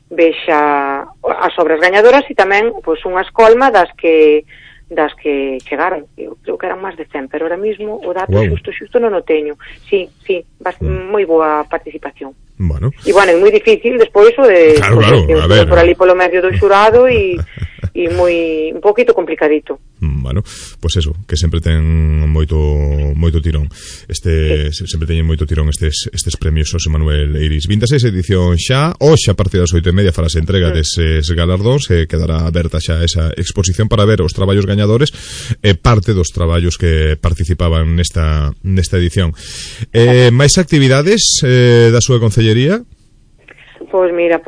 vexa as obras gañadoras e tamén pois unha escolma das que chegaron. Eu creo que eran máis de 100, pero ahora mismo o dato xusto non o teño. Sí, moi boa participación. Bueno. E bueno, é moi difícil despois o de claro, a ver, por ali polo medio do xurado e moi un poquito complicadito. Bueno, pois eso, que sempre ten moito tirón. Sempre teñen moito tirón estes premios Xosé Manuel Eiris. 26 edición xa, hoxe a partir das 8:30 farase entrega deses galardóns e quedará aberta xa esa exposición para ver os traballos gañadores e parte dos traballos que participaban nesta edición. Máis actividades da súa concellería? Pois mira,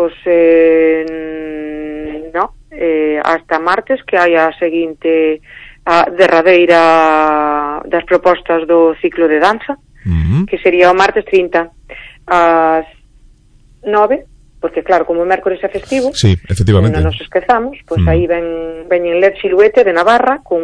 hasta martes que hai a seguinte a derradeira das propostas do ciclo de danza, que sería o martes 30 ás 9, porque claro, como o mércores é festivo, sí, efectivamente, non nos esquezamos, pois aí veñen LED Siluete de Navarra con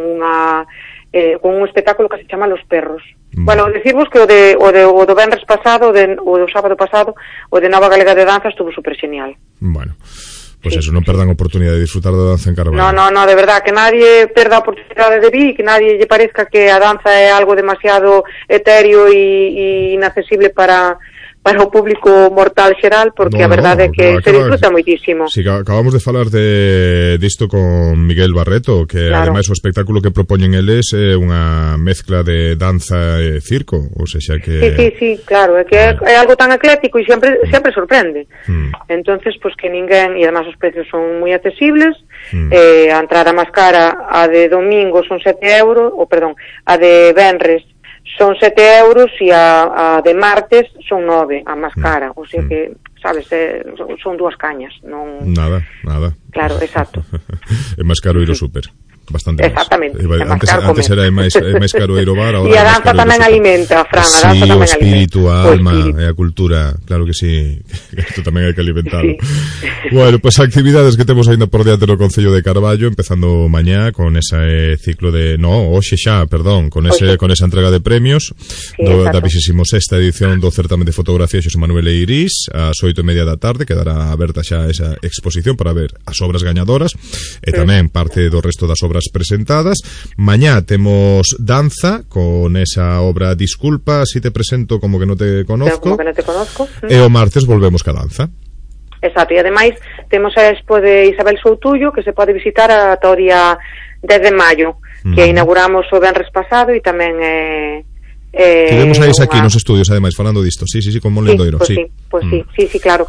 un espectáculo que se chama Los Perros. Bueno, decirvos que o do venres pasado, o do sábado pasado, o de Nova Galega de Danza estuvo super genial. Bueno, pois eso, non perdan a oportunidade de disfrutar da danza en Carballo. No, de verdad, que nadie perda a oportunidade de vir, que nadie lle parezca que a danza é algo demasiado etéreo e inaccesible para o público mortal xeral, porque a verdade é que se disfruta moitísimo. Si, acabamos de falar disto con Miguel Barreto, que ademais o espectáculo que propoñen eles é unha mezcla de danza e circo, ou seja que... Sí, claro, é que é algo tan eclético e sempre sorprende. Entonces, pois que ninguén, e además os precios son moi accesibles, a entrada máis cara, a de domingo son 7 euros, a de venres son 7 euros e a de martes son 9, a máis cara, o sea que, sabes, son dúas cañas, non... Nada. Claro, exacto. É máis caro ir ao súper. Bastante máis. Exactamente. Antes era máis caro ir ao bar, agora e a danza tamén alimenta, Fran, a danza tamén alimenta. Sí, o espírito, a alma e a cultura, claro que sí, isto tamén hai que alimentarlo. Bueno, pues actividades que temos ainda por diante no Concello de Carballo, empezando mañá con ese ciclo de, con esa entrega de premios da 26ª edición do certamen de fotografía Xosé Manuel Eiris, ás 8:30 da tarde, quedará aberta xa esa exposición para ver as obras gañadoras e tamén parte do resto das obras presentadas. Mañá temos danza con esa obra Disculpa si te presento como que non te conozco, e o martes volvemos ca danza. Exacto, e ademais temos a expo de Isabel Soutullo que se pode visitar ata o día 10 de maio, que inauguramos o venres pasado e tamén queremos aí aquí nos estudios, ademais, falando disto. Sí, con Monlendoiro. Sí, claro.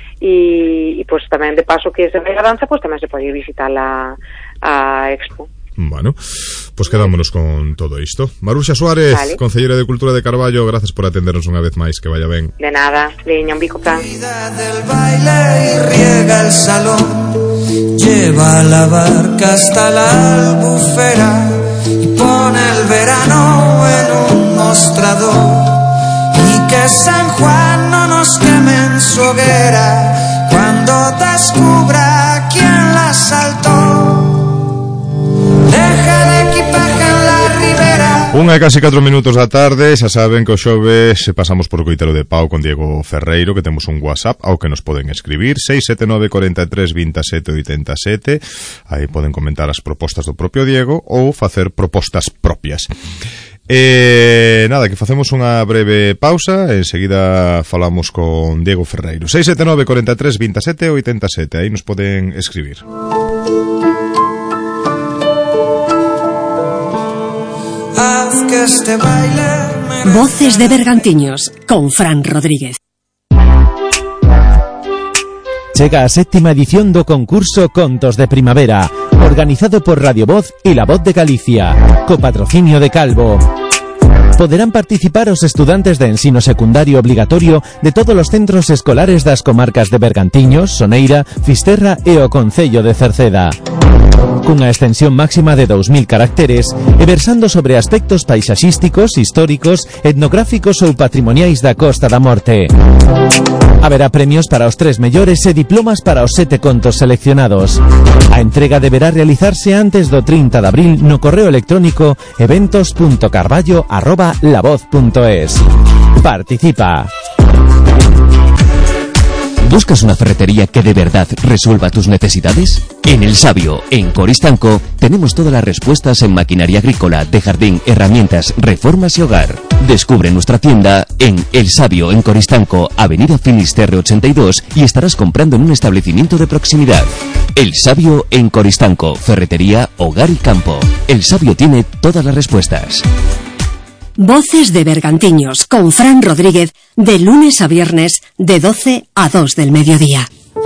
E pois tamén de paso que se ve a danza, pois tamén se pode visitar a expo. Bueno, pues quedámonos con todo isto. Maruxa Suárez, concelleira de Cultura de Carballo, gracias por atendernos unha vez máis, que vaya ben. De nada, leña un bico plan. Del baile y riega el salón, lleva la barca hasta la albufera y pone el verano en un mostrador, y que San Juan no nos queme en su hoguera cuando descubra quién la saltó. Deja el equipaje en la ribera. Unha e casi 4 minutos da tarde. Xa saben que o xoves pasamos por o Coitelo de Pau con Diego Ferreiro, que temos un WhatsApp ao que nos poden escribir 679 43 27 87. Aí poden comentar as propostas do propio Diego ou facer propostas propias. Nada, que facemos unha breve pausa e enseguida falamos con Diego Ferreiro. 679 43 27 87. Aí nos poden escribir. Voces de Bergantiños con Fran Rodríguez. Chega a 7ª edición do concurso Contos de Primavera, organizado por Radio Voz e La Voz de Galicia, co patrocinio de Calvo. Poderán participar os estudantes de ensino secundario obligatorio de todos os centros escolares das comarcas de Bergantiños, Soneira, Fisterra e o Concello de Cerceda. Cunha extensión máxima de 2000 caracteres e versando sobre aspectos paisaxísticos, históricos, etnográficos ou patrimoniais da Costa da Morte. Haberá premios para os 3 mellores e diplomas para os 7 contos seleccionados. A entrega deberá realizarse antes do 30 de abril no correo electrónico eventos.carballo@lavoz.es. Participa. ¿Buscas una ferretería que de verdad resuelva tus necesidades? En El Sabio, en Coristanco, tenemos todas las respuestas en maquinaria agrícola, de jardín, herramientas, reformas y hogar. Descubre nuestra tienda en El Sabio, en Coristanco, Avenida Finisterre 82, y estarás comprando en un establecimiento de proximidad. El Sabio en Coristanco, ferretería, hogar y campo. El Sabio tiene todas las respuestas. Voces de Bergantiños con Fran Rodríguez, de lunes a viernes, de 12 a 2 del mediodía.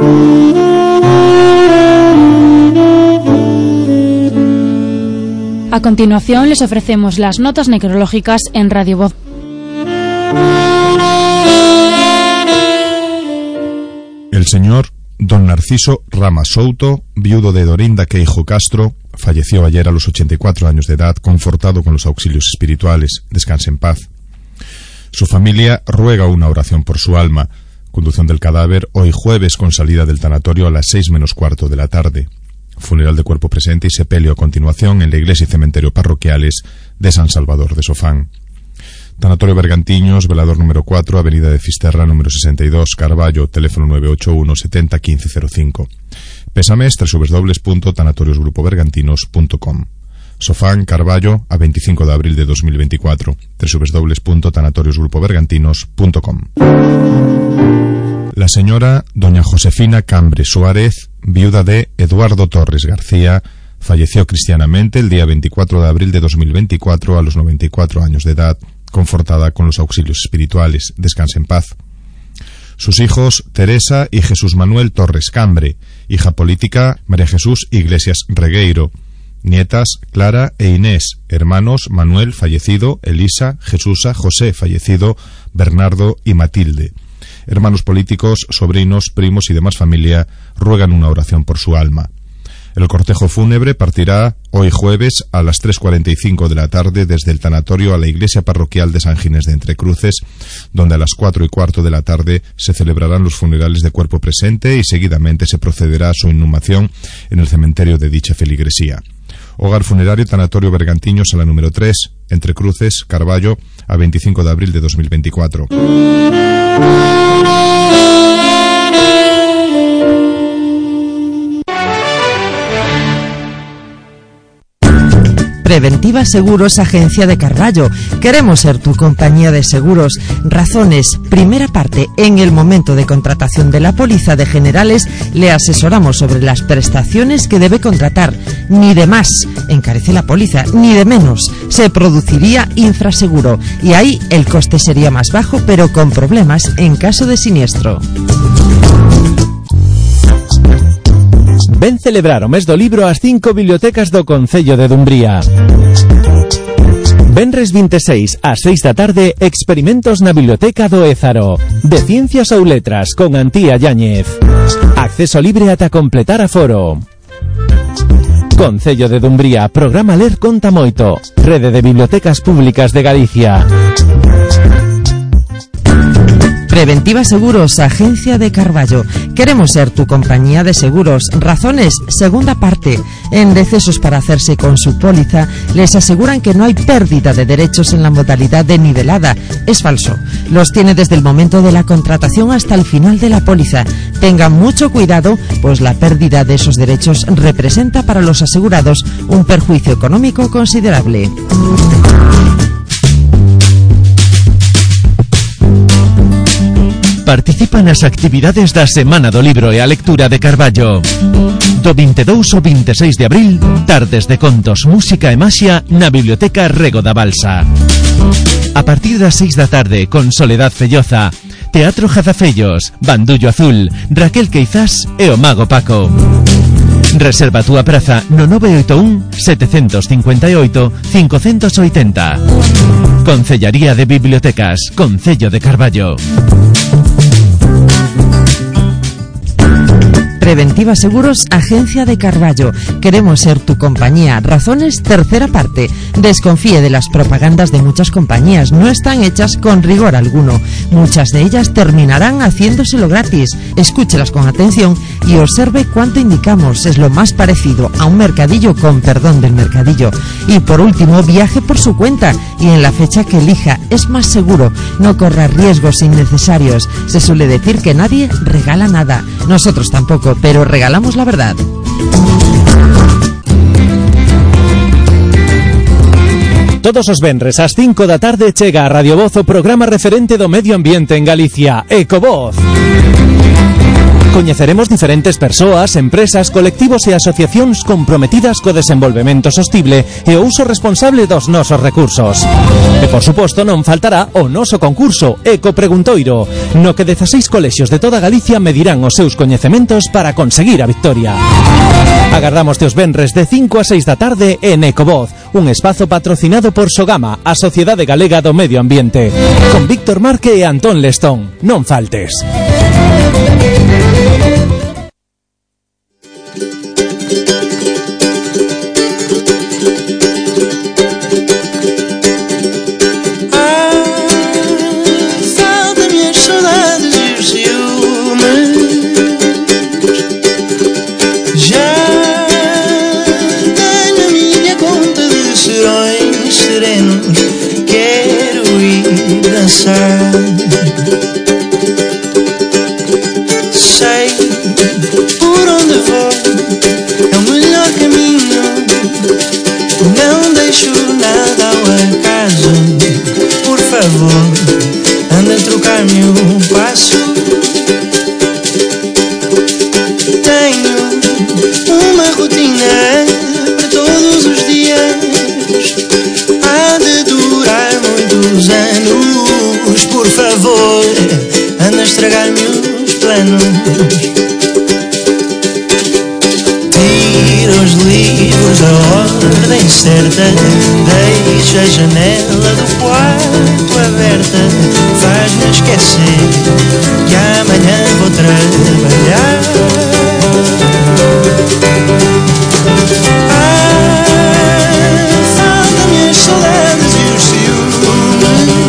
A continuación les ofrecemos las notas necrológicas en Radio Voz. El señor don Narciso Rama Souto, viudo de Dorinda Queijo Castro, falleció ayer a los 84 años de edad, confortado con los auxilios espirituales. Descanse en paz. Su familia ruega una oración por su alma. Conducción del cadáver hoy jueves con salida del tanatorio a las 6 menos cuarto de la tarde. Funeral de cuerpo presente y sepelio a continuación en la iglesia y cementerio parroquiales de San Salvador de Sofán. Tanatorio Bergantiños, velador número 4, avenida de Fisterra, número 62, Carballo, teléfono 981 70 1505. Pésames, www.tanatoriosgrupobergantinos.com. Sofán, Carballo, a 25 de abril de 2024, www.tanatoriosgrupobergantinos.com. La señora doña Josefina Cambre Suárez, viuda de Eduardo Torres García, falleció cristianamente el día 24 de abril de 2024 a los 94 años de edad, confortada con los auxilios espirituales. Descanse en paz. Sus hijos Teresa y Jesús Manuel Torres Cambre, hija política María Jesús Iglesias Regueiro, nietas Clara e Inés, hermanos Manuel fallecido, Elisa, Jesusa, José fallecido, Bernardo y Matilde. Hermanos políticos, sobrinos, primos y demás familia ruegan una oración por su alma. El cortejo fúnebre partirá hoy jueves a las 3:45 de la tarde desde el tanatorio a la iglesia parroquial de San Ginés de Entrecruces, donde a las 4:15 de la tarde se celebrarán los funerales de cuerpo presente y seguidamente se procederá a su inhumación en el cementerio de dicha feligresía. Hogar funerario Tanatorio Bergantiños a la número 3, Entrecruces, Carballo, a 25 de abril de 2024. Preventiva Seguros, agencia de Carballo. Queremos ser tu compañía de seguros. Razones. Primera parte. En el momento de contratación de la póliza de generales, le asesoramos sobre las prestaciones que debe contratar. Ni de más encarece la póliza, ni de menos. Se produciría infraseguro. Y ahí el coste sería más bajo, pero con problemas en caso de siniestro. Ven celebrar o mes do libro ás 5 bibliotecas do Concello de Dumbría. Venres 26 ás 6 da tarde, experimentos na Biblioteca do Ézaro, de Ciencias ou Letras, con Antía Yáñez. Acceso libre ata completar aforo. Concello de Dumbría, programa Ler Conta Moito, Rede de Bibliotecas Públicas de Galicia. Preventiva Seguros, agencia de Carballo. Queremos ser tu compañía de seguros. Razones. Segunda parte. En decesos para hacerse con su póliza, les aseguran que no hay pérdida de derechos en la modalidad de nivelada. Es falso. Los tiene desde el momento de la contratación hasta el final de la póliza. Tengan mucho cuidado, pues la pérdida de esos derechos representa para los asegurados un perjuicio económico considerable. Participa nas actividades da Semana do Libro e a Lectura de Carballo. Do 22 ao 26 de abril, tardes de contos, música e maxia na Biblioteca Rego da Balsa. A partir das 6 da tarde, con Soledad Felloza, Teatro Jazafellos, Bandullo Azul, Raquel Queizás e o Mago Paco. Reserva a túa praza no 981 758 580. Concellaría de Bibliotecas, Concello de Carballo. Preventiva Seguros, agencia de Carballo. Queremos ser tu compañía. Razones. Tercera parte. Desconfíe de las propagandas de muchas compañías. No están hechas con rigor alguno. Muchas de ellas terminarán haciéndoselo gratis. Escúchelas con atención y observe cuánto indicamos. Es lo más parecido a un mercadillo, con perdón del mercadillo. Y por último, viaje por su cuenta y en la fecha que elija. Es más seguro, no corra riesgos innecesarios. Se suele decir que nadie regala nada. Nosotros tampoco, pero regalamos la verdad. Todos os venres ás 5 da tarde chega a Radio Voz o programa referente do medio ambiente en Galicia, Ecovoz. Coñeceremos diferentes persoas, empresas, colectivos e asociacións comprometidas co desenvolvemento sostible e o uso responsable dos nosos recursos. E, por suposto, non faltará o noso concurso Eco Preguntoiro, no que 16 colexios de toda Galicia medirán os seus coñecementos para conseguir a victoria. Agardámoste os venres de 5 a 6 da tarde en Ecovoz, un espazo patrocinado por Sogama, a Sociedade Galega do Medio Ambiente, con Víctor Marque e Antón Lestón. Non faltes. Sei por onde vou, é o melhor caminho. Não deixo nada ao acaso. Por favor, anda a trocar-me um passo. Tenho uma rotina para todos os dias. Há de durar muitos anos. Por favor, anda a estragar-me os planos. Tira os livros da ordem certa. Deixa a janela do quarto aberta. Faz-me esquecer que amanhã vou trabalhar. Faltam-me as saudades e os ciúmes.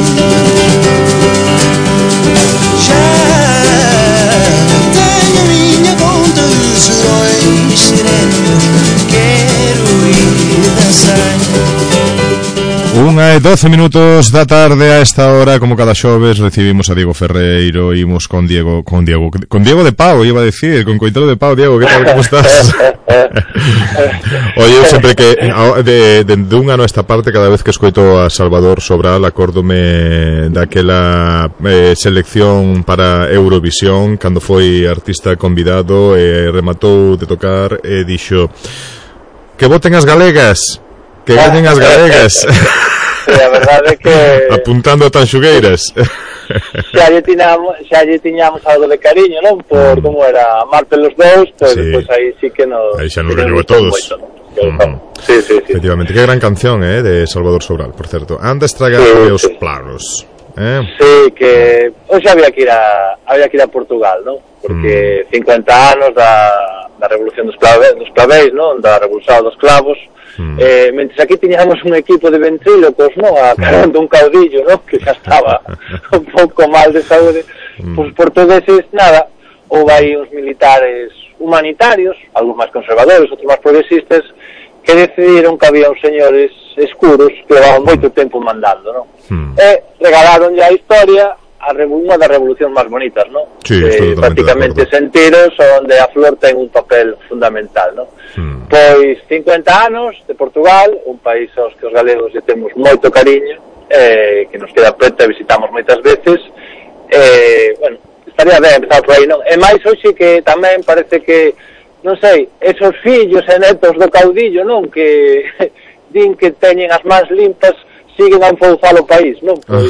Unha e 12 minutos da tarde. A esta hora, como cada xoves, recibimos a Diego Ferreiro. Imos con Diego de Pau, iba a decir, con Coitelo de Pau. Diego, que tal, como estás? Oye, eu sempre que de un ano a esta parte, cada vez que escoito a Salvador Sobral, acórdome daquela selección para Eurovisión, cando foi artista convidado e rematou de tocar e dixo: que voten as galegas, que gañen as galegas. Sí, a verdade é que apuntando a Tanxugueiras. xa lle tiñamos algo de cariño, non? Por como era amar pelos dous, pero sí. Despois aí sí que nos... Aí xa nos gañou a todos. Sí. Efectivamente, que gran canción, de Salvador Sobral, por certo. Anda a estragar os planos. Sí, que hoxe había que ir a Portugal, non? Porque 50 anos da revolución dos claveis, non? Da revolución dos clavos. Mentres aquí tiñamos un equipo de ventrílocos, non? A carón dun caudillo, non? Que xa estaba un pouco mal de saúde. Pois por todo eses, nada, houve aí uns militares humanitarios, algúns máis conservadores, outros máis progresistas, que decidiron que había uns señores escuros que levaban moito tempo mandando, non? E regalaron a historia unha das revolucións máis bonitas, non? Sí, prácticamente sentiros, onde a flor ten un papel fundamental, non? Pois 50 anos de Portugal, un país aos que os galegos lle temos moito cariño, que nos queda preto e visitamos moitas veces. Bueno, estaría ben empezar por aí, non? E máis hoxe que tamén parece que, non sei, esos fillos e netos do caudillo, non? Que din que teñen as mans limpas, siguen a enfouzar o país, non? Pois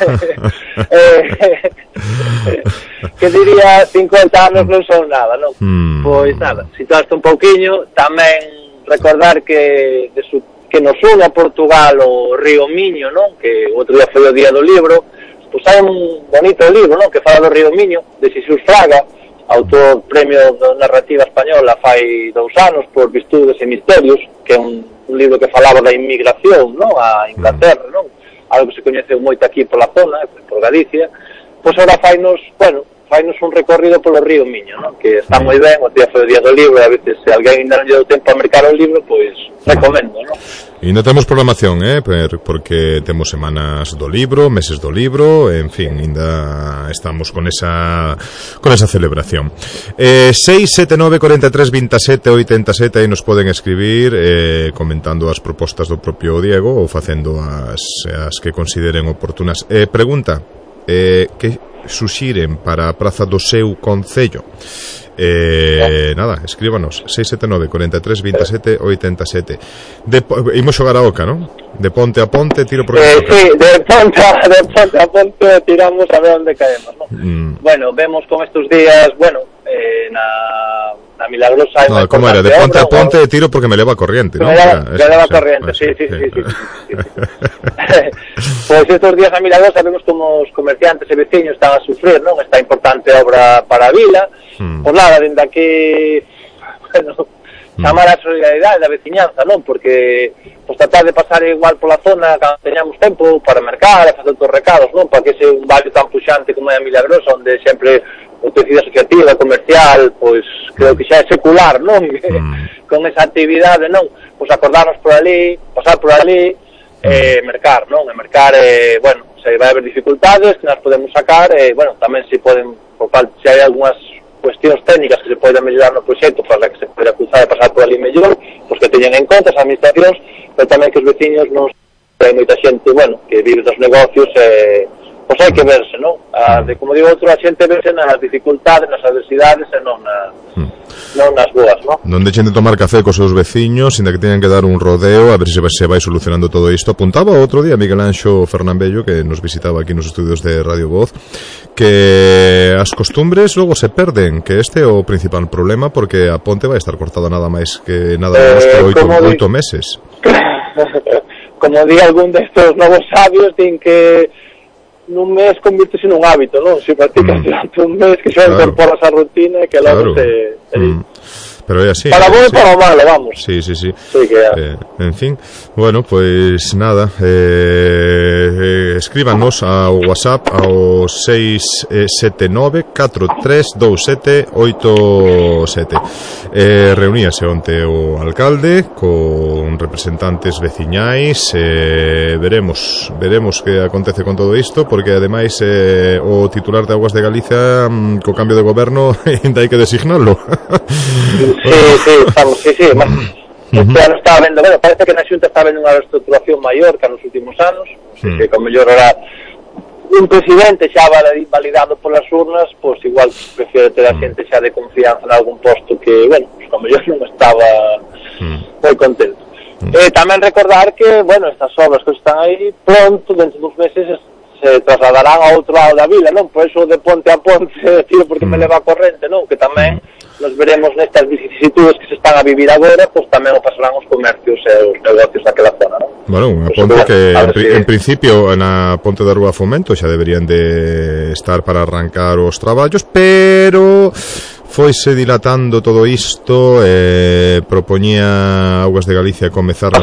que diría 50 anos non son nada, non? Pois nada, situaste un pouquiño, tamén recordar que nos une a Portugal o río Miño, non? Que outro día foi o día do libro. Pois hai un bonito libro, non? Que fala do río Miño, de Xisús Fraga, autor premio de narrativa española fai 2 anos por Virtudes e Misterios, que é un libro que falaba da inmigración, non? A Inglaterra, non? Algo que se coñeceu moito aquí pola zona, por Galicia. Pois agora fai fainos un recorrido polo río Miño, non? Que está moi ben, o día foi o día do libro, a veces se alguén ainda non lle deu tempo a mercar o libro, pois recomendo, non? E ainda temos programación, porque temos semanas do libro, meses do libro, en fin, ainda estamos con esa celebración. 679 43 27 87, aí nos poden escribir comentando as propostas do propio Diego ou facendo as que consideren oportunas. Pregunta, que suxiren para a praza do seu concello? Nada, escríbanos 679 43 27 87. Imos xogar a oca, non? De ponte a ponte, tiro por sí, de ponte a ponte tiramos a ver onde caemos, non? Bueno, vemos con estes días, na Milagrosa no, como era, de ponte a ponte tiro porque me leva corriente, non? Me leva corriente, sí. Pois estes días na Milagrosa vemos como os comerciantes e veciños están a sufrir, non? Esta importante obra para a vila. Pois nada, dende aquí chamar a solidaridade da veciñanza, non? Porque tratar de pasar igual pola zona cando teñamos tempo para mercar e facer os recados, non? Para que ese un barrio tan puxante como é a Milagrosa, onde sempre o tecido asociativa, comercial, pois creo que xa é secular, non? Con esa actividade, non? Pois acordarnos por ali, pasar por ali mercar, non? E mercar, se vai haber dificultades que nas podemos sacar, tamén se poden, se hai algunhas cuestións técnicas que se poden mellorar no proxecto para que se poida cruzar e pasar por ali mellor, pois que teñen en conta as administracións, pero tamén que os veciños non hai moita xente, que vive dos negocios pois hai que verse, non? Como digo outro, a xente verse nas dificultades, nas adversidades e non nas boas, non? Non deixen de tomar café cos seus veciños, ainda que teñan que dar un rodeo a ver se vai solucionando todo isto. Apuntaba outro día Miguel Anxo Fernambello, que nos visitaba aquí nos estudios de Radio Voz, que as costumbres logo se perden, que este é o principal problema, porque a ponte vai estar cortada nada máis que nada menos por 8 meses. Como di algún destos novos sabios, din que nun mes convirtese nun hábito, non? Se practicas durante un mes que xa incorporas a rutina e que logo se... Pero é así. Para bo e para o malo, vamos. Sí. En fin, bueno, pois nada, escríbanos ao WhatsApp ao 679 4327 87. Reuníase onte o alcalde con representantes veciñais, veremos que acontece con todo isto, porque ademais o titular de Aguas de Galicia co cambio de goberno ainda hai que designalo. Estamos, este ano estaba vendo, parece que na Xunta está vendo unha reestructuración maior que nos últimos anos, que como mellor era un presidente xa validado polas urnas, pois igual prefiere ter a xente xa de confianza en algún posto que, como mellor non estaba moi contento. Tamén recordar que, estas obras que están aí, pronto, dentro dos meses, se trasladarán a outro lado da vila, non? Por eso de ponte a ponte, tiro porque me leva a corrente, non? Que tamén nos veremos nestas vicisitudes que se están a vivir agora, pois tamén o pasarán os comercios e os negocios daquela zona, non? Bueno, unha ponte que en principio na ponte da Rúa Fomento xa deberían de estar para arrancar os traballos, pero foise dilatando todo isto, propoñía Augas de Galicia comezar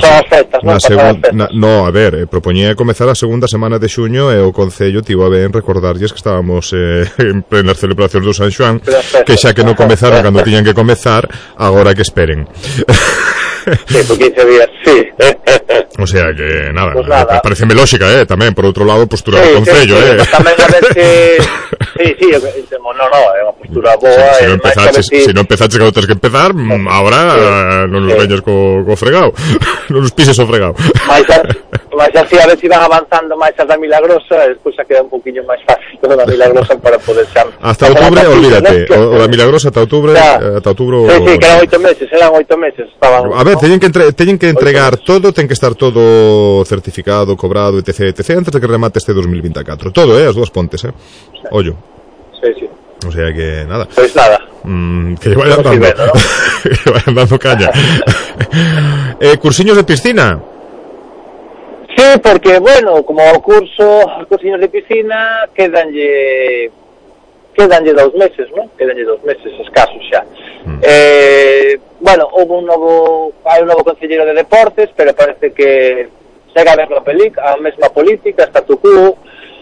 propoñía comezar a segunda semana de xuño e o Concello tivo a ben recordarlles que estábamos en plenas celebracións do San Xoán, que xa que non comezaron cando tiñan que comezar, agora que esperen. Sí, por 15 días, sí. O sea que, nada, pues pareceme lógica, tamén, por outro lado, postura do Concello, tamén a ver que... Sí, é unha postura boa. Se non empezaches cando tens que empezar, agora non nos veñas co fregado, non nos pises o fregado. Mas así a ver se van avanzando máis as da Milagrosa, despois xa queda un poquinho máis fácil toda da Milagrosa para poder xa... Hasta outubro, olvídate, o da Milagrosa ata outubro... Sí, que eran 8 meses, estaban... A ver, teñen que entregar todo, ten que estar todo certificado, cobrado, etc, antes de que remate este 2024. Todo, as dúas pontes, ollo. Sí. O sea que, nada. Pois nada. Que lle vayan dando, ¿no? Que vayan dando caña. Cursiños de piscina. Sí, porque, como cursiños de piscina, quedanlle 2 meses, ¿no? Quedanlle 2 meses escasos xa. Hai un novo concelleiro de deportes, pero parece que segue a ver a mesma política, statu quo.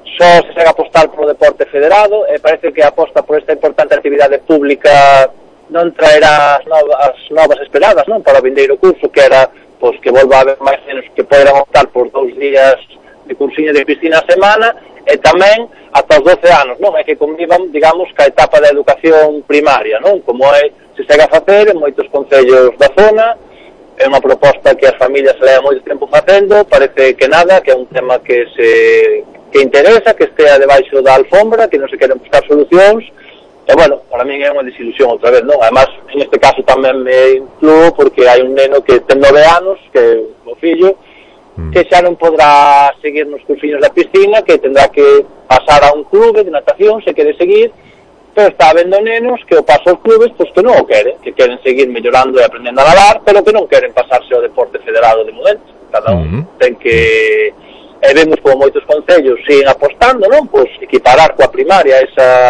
só se segue a apostar polo deporte federado, e parece que a aposta por esta importante actividade pública non traerá as novas esperadas, non, para o vindeiro curso, que era pois que volva a haber máis nenos que poderán optar por 2 días de cursiño de piscina a semana, e tamén ata os 12 anos, non, é que convivan, digamos, ca etapa da educación primaria, non, como se segue a facer en moitos concellos da zona. É unha proposta que as familias se leva moito tempo facendo, parece que nada, que é un tema que interesa, que estea debaixo da alfombra, que non se queren buscar solucións. E, bueno, para min é unha desilusión outra vez, non? Además, en este caso tamén me incluo porque hai un neno que ten 9 anos, que é o fillo, que xa non podrá seguir nos cursiños da piscina, que tendrá que pasar a un clube de natación, se quere seguir, pero está habendo nenos que o paso aos clubes, pois que non o queren, que queren seguir mellorando e aprendendo a nadar, pero que non queren pasarse ao deporte federado de momento. Cada un ten que... E vemos como moitos concellos siguen apostando, non? Pois equiparar coa primaria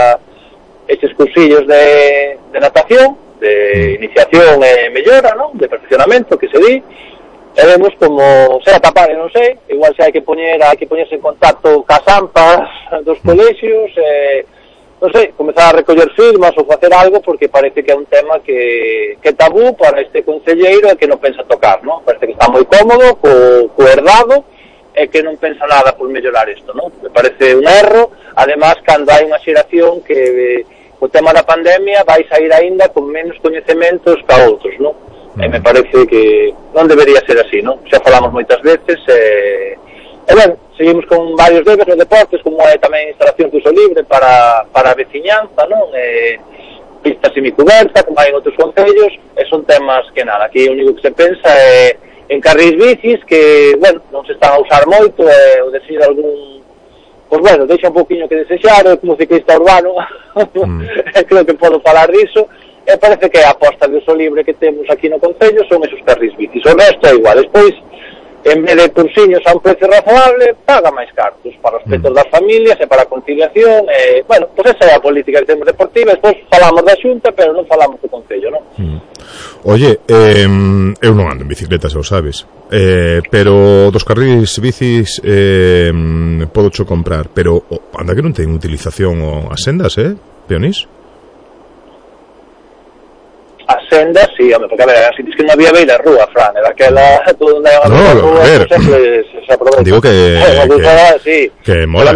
eses cursillos de natación, de iniciación e mellora, non? De perfeccionamento, que se di. E vemos como será tapar, non sei, igual se hai que poñerse en contacto cas AMPAs dos colexios, non sei, comezar a recoller firmas ou facer algo, porque parece que é un tema que é tabú para este concelleiro e que non pensa tocar, non? Parece que está moi cómodo, co herdado, e que non pensa nada por mellorar isto, non? Me parece un erro, además, cando hai unha xeración que o tema da pandemia vai sair aínda con menos coñecementos que a outros, non? E me parece que non debería ser así, non? Xa falamos moitas veces, e ben, seguimos con varios debes nos deportes, como é tamén instalación de uso libre para a veciñanza, non? Pistas semicuberta, como hai en outros concellos, e son temas que nada, aquí o único que se pensa é en carrís bicis, que, bueno, non se están a usar moito, e o decir algún... Pois, bueno, deixa un pouquinho que desexar, como ciclista urbano, creo que podo falar diso, e parece que a aposta de uso libre que temos aquí no concello son esos carrís bicis, o resto é igual. Despois, en vez de cursiños a un precio razonable, paga máis cartos para os petos das familias e para a conciliación, e, bueno, pois esa é a política que temos deportiva. Despois falamos da Xunta, pero non falamos do concello, non? Oye, eu non ando en bicicleta, xa o sabes, pero dos carrís bicis podo cho comprar, pero anda que non ten utilización as sendas, Peonís? A senda, sí, home, porque a ver, así es que non había beira rúa, Fran, era aquela, todo onde hai unha rúa, se aprovecha. Digo que mola,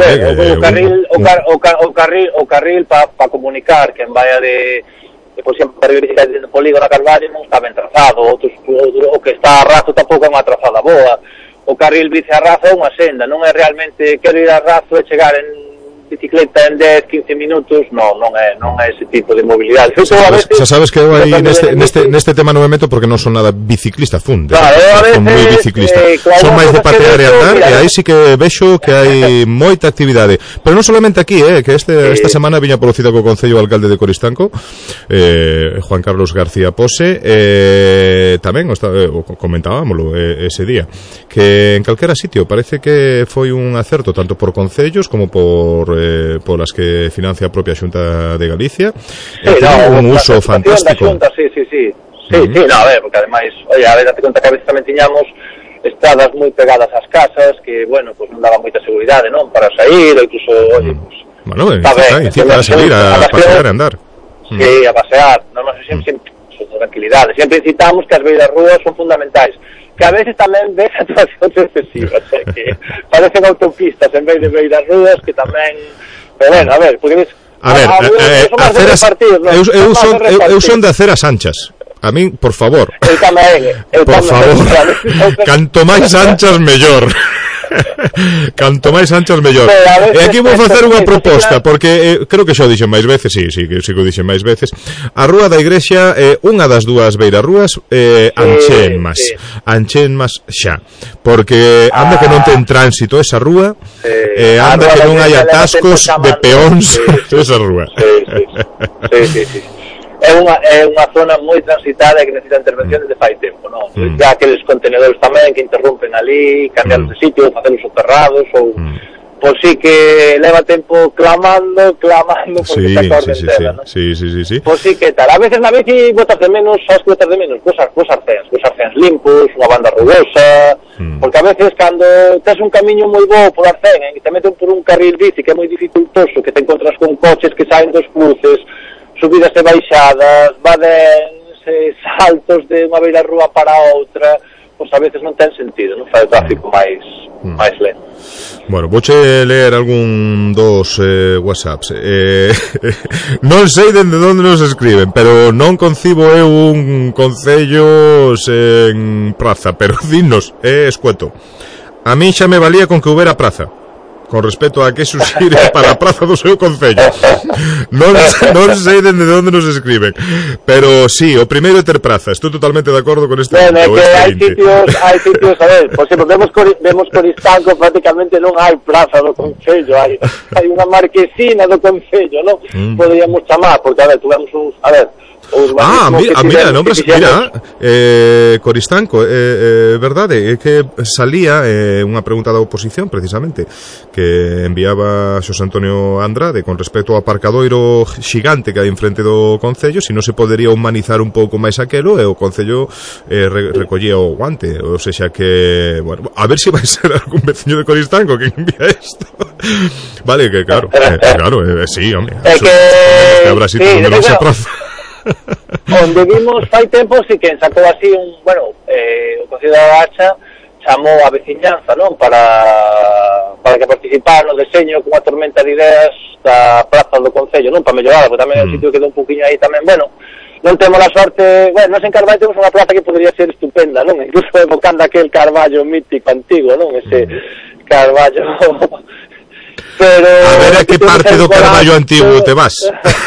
o carril para comunicar, que en vaya de por exemplo, para ir no polígono a Carballo non está ben trazado, o que está a razo tampouco é unha trazada boa, o carril bici a razo é unha senda, non é realmente quero ir a razo e chegar en bicicleta en 10-15 minutos, non é ese tipo de mobilidade. Xa sabes que eu aí neste tema non me meto porque non son nada biciclista, son moi biciclista, son máis de patear e andar, e aí sí que vexo que hai moita actividade, pero non solamente aquí, que esta semana viña polo cita co Concello o alcalde de Coristanco, Juan Carlos García Pose, tamén comentábamoslo ese día, que en calquera sitio parece que foi un acerto tanto por concellos como por as que financia a propia Xunta de Galicia, un uso fantástico. Sí, no, a ver, porque ademais, oye, a ver, date conta que a veces tamén tiñamos estradas moi pegadas ás casas, que, bueno, pues non daba moita seguridade, non, para sair, ou incluso, oye, pues... Bueno, incita a salir, a pasear e andar. Sí, a pasear, sempre, tranquilidade, sempre incitamos que as beiras rúas son fundamentais, que a veces tamén ves actuacións excesivas, que parecen autopistas en vez de beiras rúas, que tamén... Pero bueno, a ver, porque ves... A ver, eu son de aceras anchas. A min, por favor. Eu tamén. Por favor. Canto máis anchas, mellor. Canto máis anchas, mellor. E aquí vou facer unha proposta, porque creo que xa o dixen máis veces, sí que o dixen máis veces. A rúa da igrexa é unha das dúas beirarrúas, anchenmas xa, porque anda que non ten tránsito esa rúa, anda que non hai atascos de peóns esa rúa. Sí. É unha zona moi transitada e que necesita intervención desde fai tempo, non? Ya aqueles contenedores tamén que interrompen ali, cambiar de sitio, facer os soterrados ou pois sí que leva tempo clamando porque se acorden dela, non? Sí. Pois sí que tal, a veces na bici botas de menos, sabes que botas de menos, cos arcéns limpos, unha banda rugosa, porque a veces cando tes un camiño moi bo por arcén, e te meten por un carril bici que é moi dificultoso, que te encontras con coches que saen dos cruces, subidas e baixadas, vadéns, saltos de unha beira rúa para outra, pois a veces non ten sentido, non fai o tráfico máis lento. Bueno, vouche ler algún dos whatsapps. Non sei dende onde nos escriben, pero non concibo eu un concello sen praza, pero dinos, escueto. A mí xa me valía con que houbera praza, con respecto a que suxire para a praza do seu concello. Non sei dende onde nos escriben, pero sí, o primeiro é ter praza. Estou totalmente de acordo con este punto. Que hai sitios, a ver, por exemplo, vemos Coristanco, prácticamente non hai praza do concello, hai unha marquesina do concello, non? Poderíamos chamar, porque a ver, tuvemos uns, a ver, mira, Coristanco, verdade, é que salía unha pregunta da oposición, precisamente, que enviaba Xosé Antonio Andrade con respecto ao aparcadoiro xigante que hai enfrente do concello, se non se podería humanizar un pouco máis aquelo, e o concello recollía o guante, ou seja que, bueno, a ver se vai ser algún veciño de Coristanco que envía isto. Vale, que claro, sí, home, que habrá sitio onde non se praza. Onde vimos fai tempo si que sacou así o Concello da Hacha chamou a veciñanza, non, para que participar no deseño cunha tormenta de ideas da praza do Concello, non, para mellorar, porque tamén é un sitio que quedou un poquinho aí tamén, bueno, non temos a sorte, bueno, nós en Carballo temos unha plaza que podría ser estupenda, non, incluso evocando aquel Carballo mítico antigo, non, ese Carballo... Pero, a ver a que parte do Carballo antigo te vas.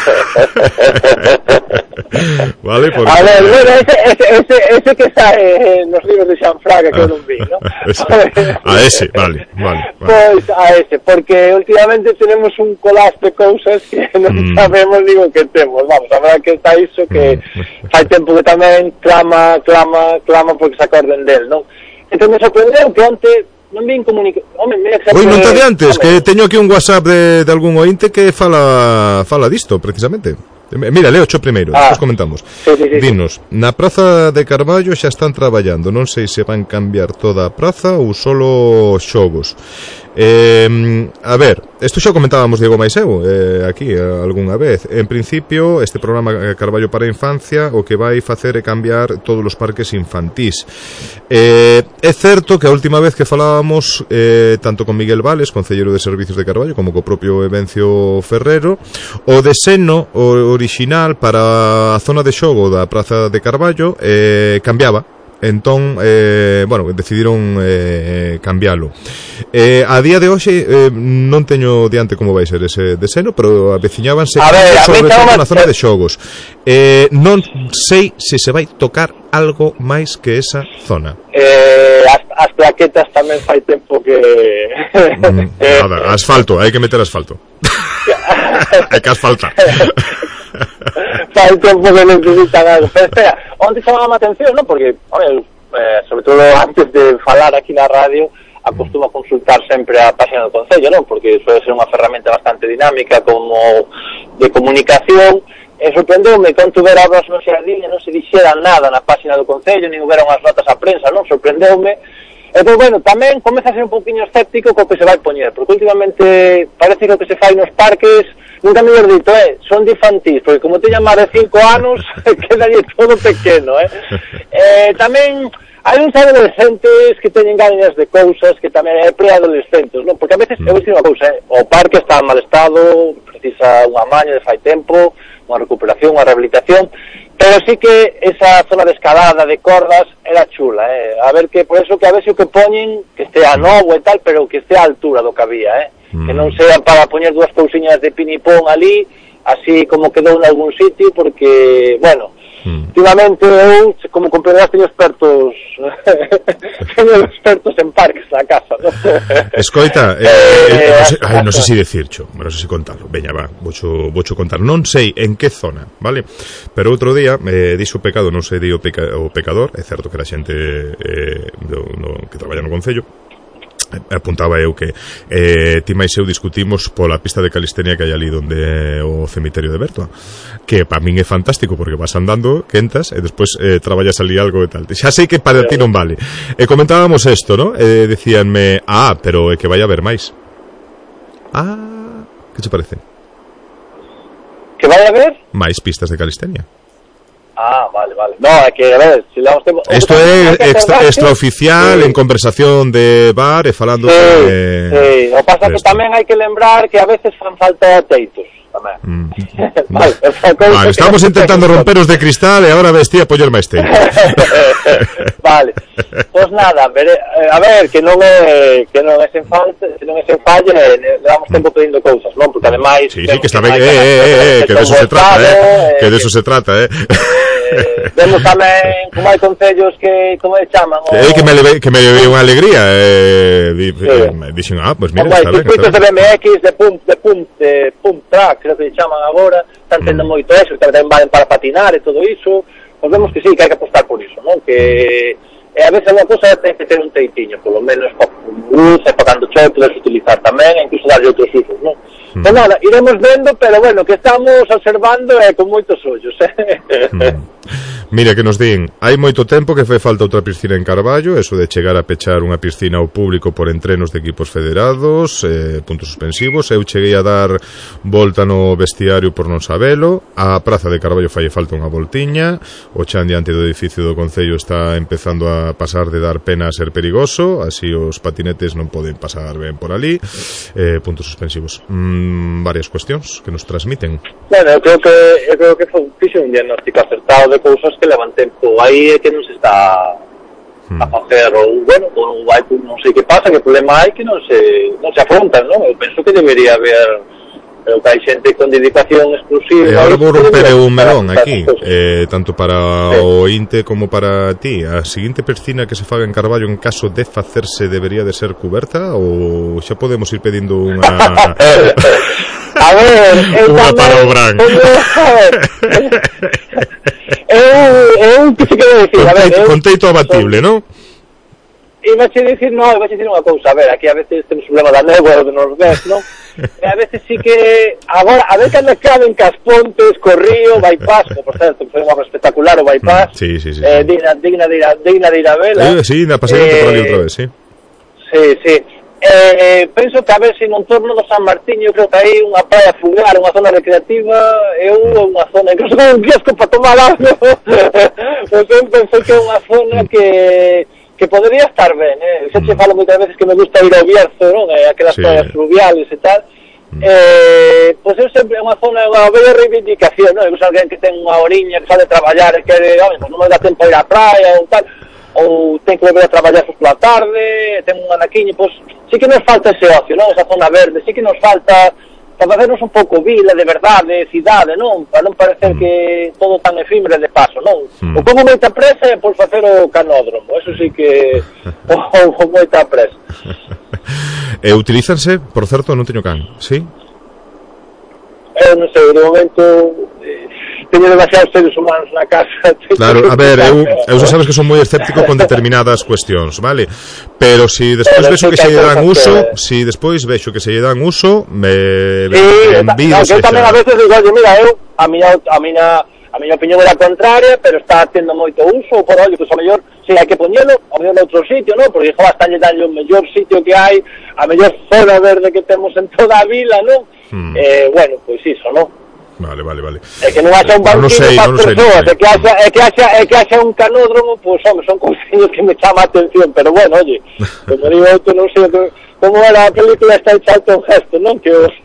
Vale, porque... A ver, bueno, ese que sae nos libros de Xanfraga que eu non vi, ¿no? A ese, vale. Pois a ese, porque últimamente tenemos un collage de cousas que non sabemos, digo, que temos. Vamos, a verdad que está iso que fai tempo que tamén clama porque se acorden del, non? Entón me sorprendeu que onte non vin comunicación. Oi, non te de antes, que teño aquí un WhatsApp de algún ointe que fala disto, precisamente. Mira, leo o primeiro, despois comentamos. Sí. Dinos, na praza de Carballo xa están traballando, non sei se van cambiar toda a praza ou solo xogos. A ver, isto xa comentábamos Diego Maiseu aquí algunha vez. En principio, este programa Carballo para a Infancia o que vai facer é cambiar todos os parques infantís. É certo que a última vez que falábamos tanto con Miguel Vales, concelleiro de Servicios de Carballo, como co propio Evencio Ferrero, o deseno original para a zona de xogo da praza de Carballo cambiaba. Entón, bueno, decidiron cambiálo. A día de hoxe non teño diante como vai ser ese deseno, pero aveciñábanse sobre todo na zona de xogos. Non sei se vai tocar algo máis que esa zona. As plaquetas tamén fai tempo que... Nada, asfalto, hai que meter asfalto. Hai que asfaltar. Fai tempo que necesitan algo. Pero espera, onde chamaba a atención, non? Porque, sobre todo antes de falar aquí na radio, acostumo a consultar sempre a página do Concello, non? Porque suele ser unha ferramenta bastante dinámica como de comunicación. E sorprendeume que onde houbera obras no xardín e non se dixera nada na página do Concello, nin houbera unhas notas a prensa, non? Sorprendeume. E, pois, bueno, tamén comeza a ser un poquinho escéptico co que se vai poñer, porque últimamente parece que o que se fai nos parques, nunca mellor dito, son de infantís, porque como teñan máis de 5 anos, quedalle todo pequeno, tamén hai uns adolescentes que teñen gañas de cousas que tamén é preadolescentes, non? Porque a veces, eu digo unha cousa, o parque está en mal estado, precisa unha maña de fai tempo, unha recuperación, unha rehabilitación, pero sí que esa zona de escalada, de cordas, era chula, a ver que, por eso que a ver se o que poñen, que estea novo e tal, pero que estea a altura do que había, que non sea para poñer dúas cousiñas de pinipón ali, así como quedou en algún sitio, porque, bueno, últimamente eu, como comprenderás, teño expertos en parques na casa, ¿no? Escoita, non sei se decircho, non sei se contarlo. Veña, va, voucho contar. Non sei en que zona, vale? Pero outro día dixo o pecado, non sei di o pecador, é certo que era xente que traballa no Concello. apuntaba eu que ti máis eu discutimos pola pista de calistenia que hai ali donde o cemiterio de Bertoa, que para min é fantástico porque vas andando, quentas e despois traballas ali algo e tal. Xa sei que para ti non vale. E comentábamos isto, ¿no? Decíanme, pero é que vai haber máis. Que te parece? Que vai haber? Máis pistas de calistenia. Vale. No, é que, a ver, si levamos tempo... Isto é extraoficial, en conversación de bar e falando Sí, o pasa que tamén hai que lembrar que a veces fan falta teitos, tamén. Vale, estamos intentando romper os de cristal e agora vestía apoyar máis teitos. Vale, pois nada, a ver, que non é sen falle, levamos tempo pedindo cousas, non? Porque ademais... Sí, que está ben, que de eso se trata, que de eso se trata, Vemos tamén como hai concellos que, como se chaman? Que me levei unha alegría, dixen, pues mira, está ben. Circuitos de BMX, de pump track, creo que se chaman agora, están tendo moito eso, que tamén valen para patinar e todo iso, pues vemos que sí, que hai que apostar por iso, non? Que a veces unha cosa ten que ter un teitiño, polo menos para luz, e para cando chove podes utilizar tamén, e incluso darlle outros usos, non? Pues nada, iremos vendo, pero bueno, que estamos observando con moitos ollos, Mira, que nos din, hai moito tempo que fai falta outra piscina en Carballo, eso de chegar a pechar unha piscina ao público por entrenos de equipos federados, puntos suspensivos. Eu cheguei a dar volta no vestiario por non sabelo. A praza de Carballo fai falta unha voltiña. O chan diante do edificio do Concello está empezando a pasar de dar pena a ser perigoso, así os patinetes non poden pasar ben por ali. Puntos suspensivos. Varias cuestións que nos transmiten. Bueno, eu creo que fixe un diagnóstico acertado de cousas que levan tempo aí e que non se está a facer, ou hai, non sei que pasa, que problema hai que non se afrontan, non? Eu penso que debería haber, pero que hai xente con dedicación exclusiva. Agora vou romper un melón aquí, tanto para o INTE como para ti. A seguinte piscina que se faga en Carballo, en caso de facerse, debería de ser cuberta, ou xa podemos ir pedindo unha... A ver, unha para o Bran. Eu que se quero dicir, a ver, con teito abatible, non? E vai dicir unha cousa, a ver, aquí a veces temos un problema da néboa do Nordés, non? E a veces sí que agora, a ver cando caben Caspontes, Corrío, bypass, que por certo, foi unha espectacular o bypass. Sí. Digna de ir a vela. Sí, na paseante por ali outra vez, sí. Sí. Penso que a ver se no entorno do San Martiño, creo que hai unha praia fugar, unha zona recreativa e unha zona, incluso con un kiosco para tomar algo. Pois eu penso que é unha zona que podría estar ben, xa che falo moitas veces que me gusta ir ao Bierzo, non? Aquelas praias fluviales e tal. Pois eu sempre é unha zona, unha bella reivindicación, non? É alguén que ten unha horiña que sale a traballar e que non me dá tempo a ir á praia ou tal, ou ten que volver a traballar pola tarde, ten un anaquiño, pois sí que nos falta ese ocio, non? Esa zona verde, sí que nos falta para facernos un pouco vila de verdade, cidade, non? Para non parecer que todo tan efímero de paso, non? O como moita presa é por facer o canódromo, eso sí que o moita presa. Utilízanse, por certo, non teño can, sí? Eu non sei, de momento teño demasiados seres humanos na casa. Claro, a ver, eu xa sabes que son moi escéptico con determinadas cuestións, vale? Pero si despois vexo que se lle dan uso, me envido. Eu tamén a veces digo, mira, a miña opinión era contraria, pero está tendo moito uso, por ollo, pois a mellor, si hai que poñelo, a mellor noutro sitio, non? Porque están lle dalle o mellor sitio que hai, a mellor zona verde que temos en toda a vila, non? Bueno, pois iso, non? Vale. É que non haxa un banquinho para as persoas, é que haxa un canódromo, pois, home, son cousiños que me chama a atención, pero bueno, oye, como digo outro, non sei como era a película está hecha un gesto, non? Que os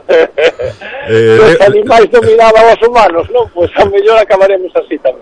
animais dominaban aos humanos, non? Pois a mellor acabaremos así tamén.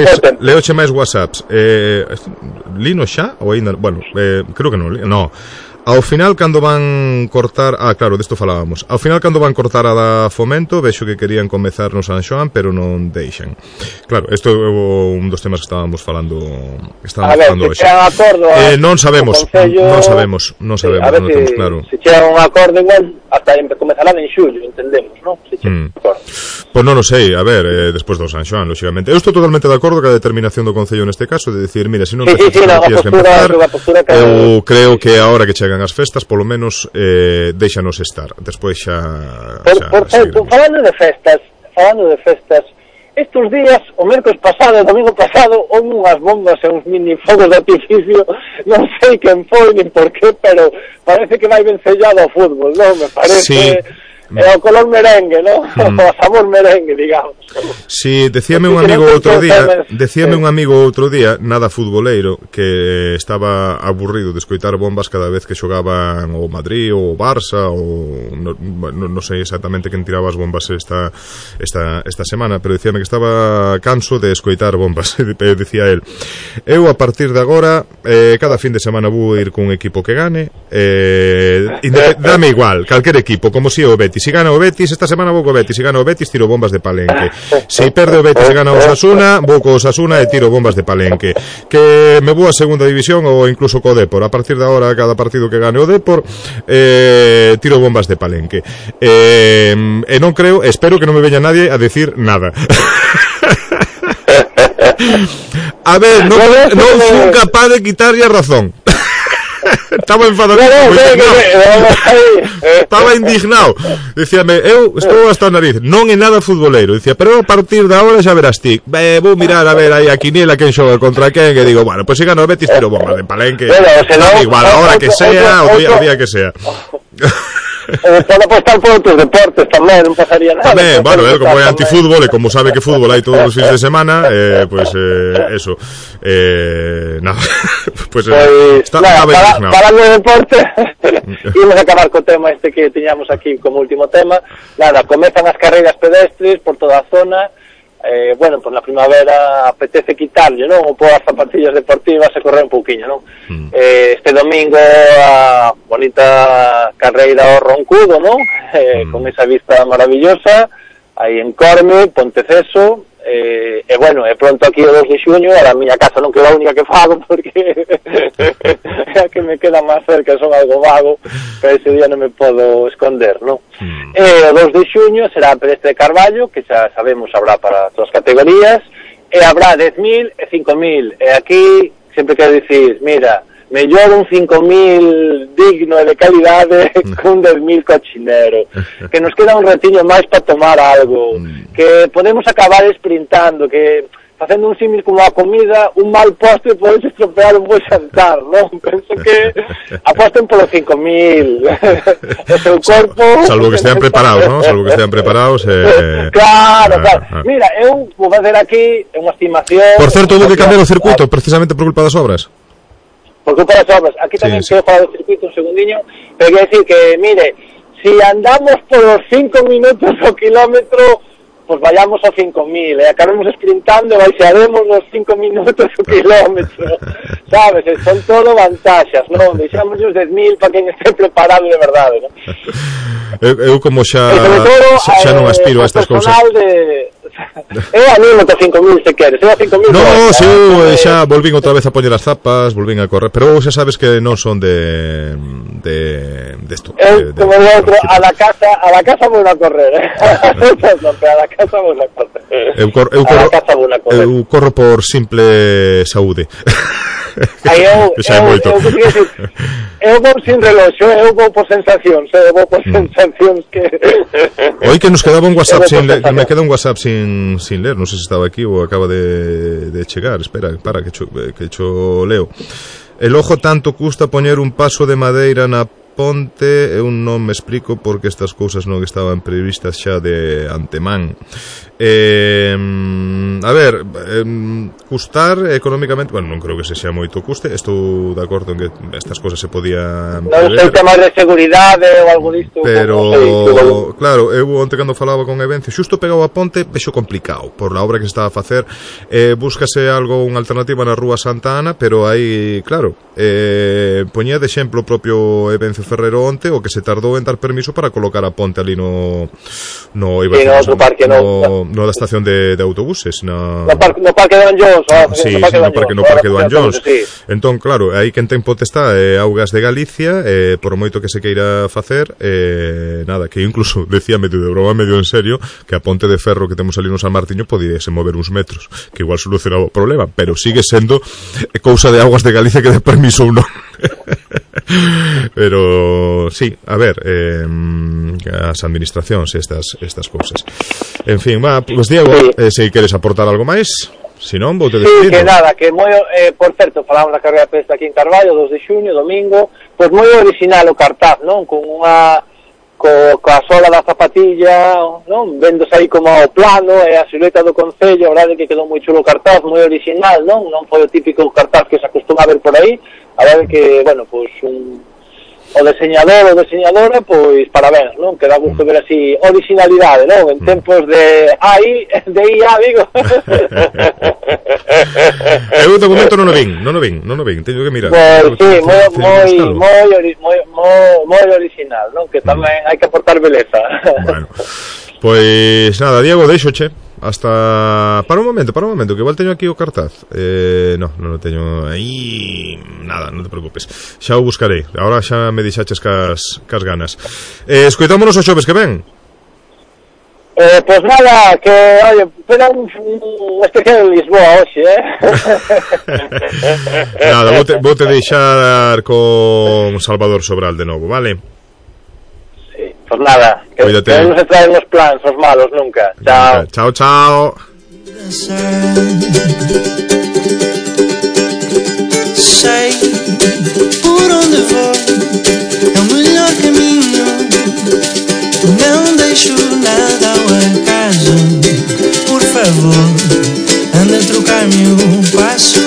Leoche máis WhatsApps. Lino xa? Ou ainda, bueno, creo que non. Ao final, cando van cortar... claro, desto falábamos. Ao final, cando van cortar a da Fomento, vexo que querían comezar no San Xoán, pero non deixan. Claro, isto é un dos temas que estábamos falando hoxe. Non sabemos, non temos claro. Se chegan un acordo igual, hasta comezarán en xullo, entendemos, non? Pois non o sei, a ver, despois do San Xoán, lógicamente. Eu estou totalmente de acordo ca determinación do Concello neste caso, de decir, mira, se non tienes que empezar, eu creo que ahora que chegan as festas, polo menos déixanos estar. Despois xa por certo, falando de festas, estes días, o mércoles pasado, o domingo pasado, houve unhas bombas e uns mini fogos de artificio, non sei quen foi nin por qué, pero parece que vai vencellado ao fútbol, non? Me parece... Sí. É o color merengue, ¿no? O sabor merengue, digamos. Sí, decíame un amigo outro día, nada futboleiro, que estaba aburrido de escoitar bombas cada vez que xogaban o Madrid ou o Barça ou non sei exactamente quen tiraba as bombas esta semana, pero dicíame que estaba canso de escoitar bombas. Dicía él, eu a partir de agora cada fin de semana vou ir cun equipo que gane, dame igual, calquer equipo, como si o Betis. Si gana o Betis, esta semana vou co Betis. Si gana o Betis, tiro bombas de Palenque. Si perde o Betis e gana o Osasuna, vou co Osasuna e tiro bombas de Palenque. Que me vou a segunda división ou incluso co Depor. A partir de agora, cada partido que gane o Depor, tiro bombas de Palenque. E non creo, espero que non me veña nadie a decir nada. A ver, non fui capaz de quitarlle a razón. Estaba enfadado, estaba indignado. Dicíame, eu estou hasta a nariz, non é nada futboleiro. Dicía, pero a partir de agora xa verás ti, vou mirar a ver aí a quiniela quen xoga contra quen, e digo, bueno, pois se gana o Betis tiro bombas de Palenque, igual a hora que sea, o día que sea. Pode apostar por outros deportes tamén, non pasaría nada. Tamén, bueno, como é antifútbol e como sabe que fútbol hai todos os fins de semana, pois eso, nada, pois estaba indignado. Falando de deporte, imos acabar co tema este que tiñamos aquí como último tema. Nada, comezan as carreiras pedestres por toda a zona. Bueno, pues na primavera apetece quitarlle, non? Ou pôr as zapatillas deportivas e correr un pouquiño, non? Este domingo a bonita carreira ao Roncudo, non? Con esa vista maravillosa aí en Corme, Ponteceso, e bueno, é pronto aquí o 2 de xuño, a miña casa non queda a única que fago porque é a que me queda máis cerca, son algo vago, pero ese día non me podo esconder, non? O 2 de xuño será a pedestre de Carballo, que xa sabemos habrá para todas as categorías, e habrá 10.000 e 5.000, e aquí sempre quero dicir, mira, mellor un 5.000 digno e de calidade que un 10.000 cochinero, que nos queda un retiño máis para tomar algo, que podemos acabar sprintando, que facendo un símil como a comida, un mal postre podes estropear un bo xantar, non? Penso que aposten polo 5.000 o seu corpo... Salvo que estean preparados, non? Salvo que estean preparados Claro. Mira, eu vou facer aquí unha estimación... Por certo, houve que cambiar o circuito precisamente por culpa das obras. Por culpa das obras. Aquí tamén quero falar do circuito un segundiño, pero quero decir que, mire, si andamos por os 5 minutos ao kilómetro, pues vayamos a 5.000, acabemos sprintando e baixaremos nos 5 minutos o kilómetro, sabes? Son todo vantaxas, non? Deixamos os 10.000 para quen esté preparado de verdade, non? Eu como xa non aspiro a estas cousas. Eu animo a 5.000 se queres, eu a 5.000... No, se eu xa volvín outra vez a poñer as zapas, volvín a correr, pero xa sabes que non son de esto. Eu, como de outro, a la casa vou a correr, a la casa vou a correr. Eu corro por simple saúde. Eu vou sin reloxo, eu vou por sensacións, que... Hoy que nos quedaba un WhatsApp sin ler, me queda un WhatsApp sin ler, non sei se estaba aquí ou acaba de chegar, espera, que cho leo. El ojo tanto custa poñer un paso de madeira na ponte, eu non me explico porque estas cousas non estaban previstas xa de antemán. A ver, custar económicamente, bueno, non creo que se xa moito custe, estou de acordo en que estas cousas se podían non sei temas de seguridade ou algo disto, pero claro, eu onte cando falaba con Evencio, xusto pegado a ponte, vexo complicado por a obra que se estaba a facer. Búscase algo, unha alternativa na Rúa Santa Ana, pero aí, claro, poñía de exemplo o propio Evencio Ferrero onte o que se tardou en dar permiso para colocar a ponte ali no da estación de autobuses no parque do Anllóns, no parque do Anllóns. Entón, claro, aí quen ten potestá Augas de Galicia, por moito que se queira facer, nada, que incluso decía medio de broma, medio en serio, que a ponte de ferro que temos ali no San Martiño podíase mover uns metros, que igual solucionaba o problema, pero sigue sendo cousa de Augas de Galicia que dé permiso ou non. Pero sí, a ver, as administracións estas cousas. En fin, va, pues Diego, se queres aportar algo máis, se non, voute despedindo. Que nada, que moi, por certo, falamos da carreira de pesta aquí en Carballo, 2 de xuño, domingo, pois moi original o cartaz, non? Con unha coa sola da zapatilla, non? Vendose aí como o plano e a silueta do concello, a verdade que quedou moi chulo o cartaz, moi original, non? Non foi o típico cartaz que se acostuma a ver por aí, a verdade que, bueno, pois o diseñador ou diseñadora, pois parabéns, non? Que dá gusto ver así originalidade, non? En tempos de IA, digo. Eu de momento non o vin, teño que mirar. Pois sí, moi original, non? Que tamén hai que aportar beleza. Bueno, pois nada, Diego, deixoche. Hasta... Para un momento, que igual teño aquí o cartaz. Non o teño aí. Nada, non te preocupes. Xa o buscarei. Agora xa me dixaches cas ganas. Escoitámonos os xoves que ven. Pois nada, que, oye, pena un especial de Lisboa hoxe, Nada, vou te deixar con Salvador Sobral de novo, vale? Pues nada, que non se traen os plans, os malos nunca. Chao. Chao. Sei por onde vou, é o melhor caminho. Não deixo nada ao acaso. Por favor, anda a trocar-me um passo.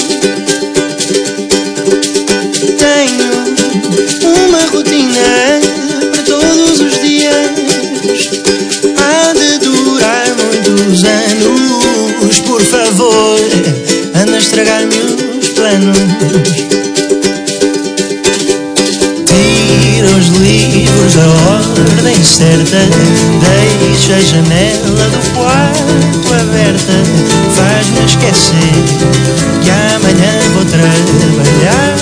Tenho uma rotina todos os dias, há de durar muitos anos. Por favor, anda a estragar-me os planos. Tira os livros da ordem certa, deixa a janela do quarto aberta. Faz-me esquecer que amanhã vou trabalhar.